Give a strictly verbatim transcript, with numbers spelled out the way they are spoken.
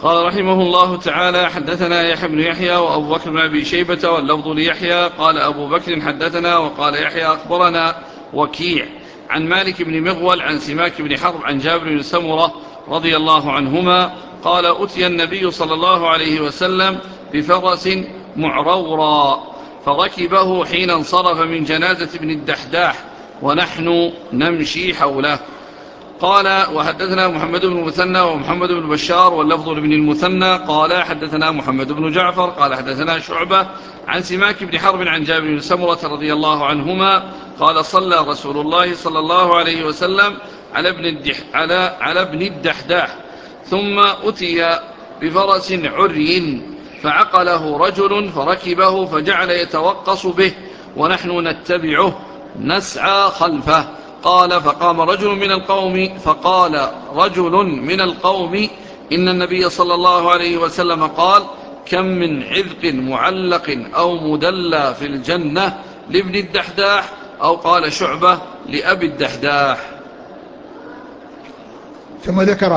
قال رحمه الله تعالى: حدثنا يحيى بن يحيى وأبو بكر بن أبي شيبة واللفظ ليحيى. قال أبو بكر: حدثنا. وقال يحيى: أخبرنا وكيع عن مالك بن مغول عن سماك بن حرب عن جابر بن سمرة رضي الله عنهما قال: أتي النبي صلى الله عليه وسلم بفرس معرورا فركبه حين انصرف من جنازة ابن الدحداح ونحن نمشي حوله. قال: وحدثنا محمد بن المثنى ومحمد بن بشار واللفظ لابن المثنى قال: حدثنا محمد بن جعفر قال: حدثنا شعبة عن سماك بن حرب عن جابر بن سمرة رضي الله عنهما قال: صلى رسول الله صلى الله عليه وسلم على ابن, الدح على على ابن الدحداح ثم أتي بفرس عري فعقله رجل فركبه فجعل يتوقص به ونحن نتبعه نسعى خلفه. قال: فقام رجل من القوم فقال رجل من القوم: إن النبي صلى الله عليه وسلم قال: كم من عذق معلق أو مدلى في الجنة لابن الدحداح، أو قال شعبة: لأبي الدحداح. ثم ذكر